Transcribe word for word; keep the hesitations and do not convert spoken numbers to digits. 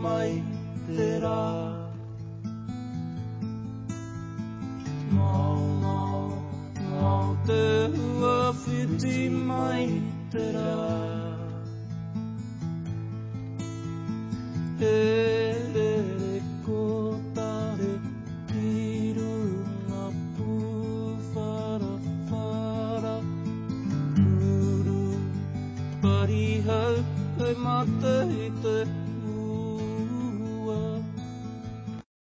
mai te rā. Ngau, ngau, ngau te hua whiti mai te rā. E re re kotare ki runga pūwhara whara. Uru pari hau, hei mate i te